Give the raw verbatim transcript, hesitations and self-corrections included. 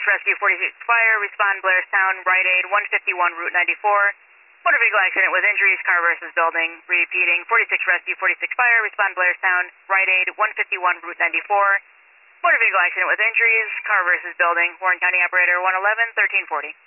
Rescue forty-six Fire, respond Blairstown, Rite Aid, one fifty-one Route ninety-four. Motor vehicle accident with injuries, car versus building. Repeating, forty-six Rescue forty-six Fire, respond Blairstown, Rite Aid, one fifty-one Route ninety-four. Motor vehicle accident with injuries, car versus building. Warren County Operator one eleven, thirteen forty.